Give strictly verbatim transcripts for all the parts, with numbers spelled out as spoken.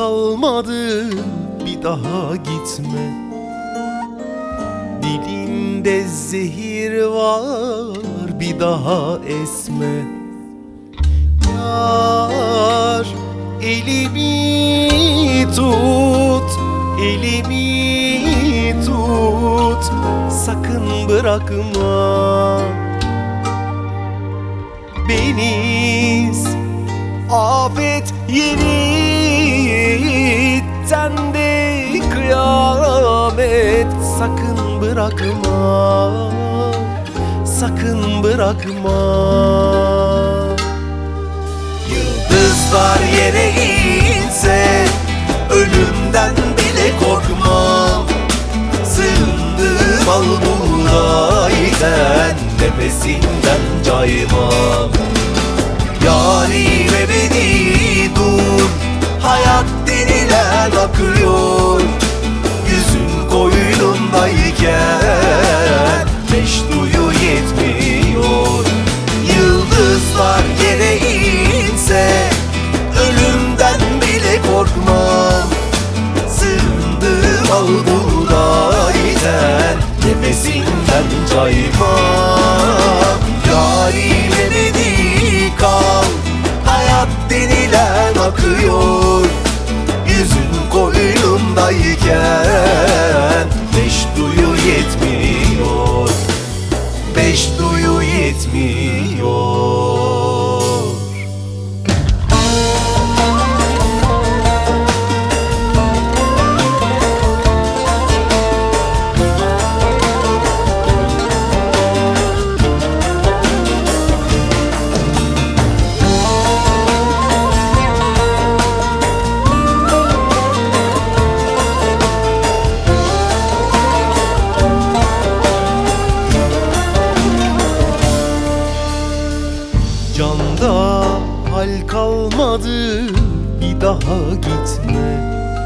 kalmadı, bir daha gitme. Dilinde zehir var, bir daha esme. Yar, elimi tut, elimi tut, sakın bırakma beni. Afet yeri, tende kıyamet, sakın bırakma, sakın bırakma. Yıldızlar yere inse, ölümden bile korkmam. Sığındım al buradayken, nefesinden caymam. Yarim ebedi dur, hayat denilen akıyor. Yüzün koynundayken beş duyu yetmiyor. Yıldızlar yere inse, ölümden bile korkmam. Sığındım al buradayken, nefesinden caymam. Yarim ebedi kal, hayat denilen akıyor. Yüzün koynundayken beş duyu yetmiyor, beş duyu yetmiyor. Canda hal kalmadı, bir daha gitme.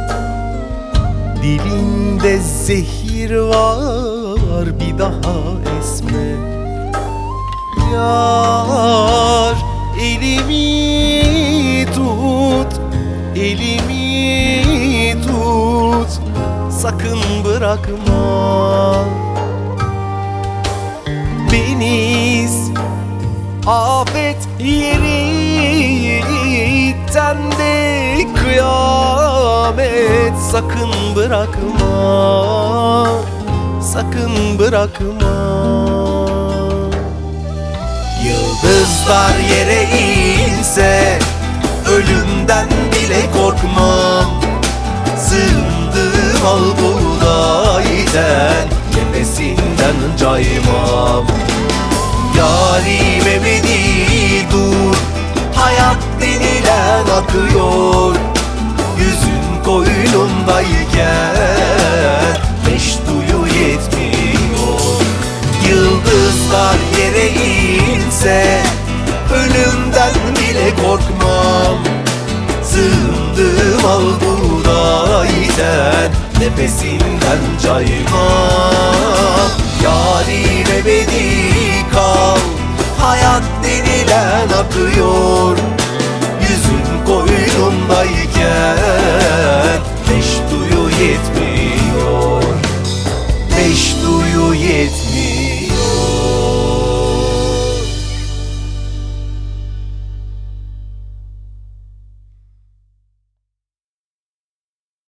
Dilinde zehir var, bir daha esme. Yar, elimi tut, elimi tut, sakın bırakma beni. Afet yeri, tende kıyamet, sakın bırakma, sakın bırakma. Yıldızlar yere inse, ölümden bile korkmam. Sığındım al buradayken, nefesinden caymam. Yarim ebedi dur, hayat denilen akıyor. Yüzün koynundayken beş duyu yetmiyor. Yıldızlar yere inse, ölümden bile korkmam. Sığındım al buradayken, nefesinden caymam. Yarim ebedi kal, hayat denilen akıyor.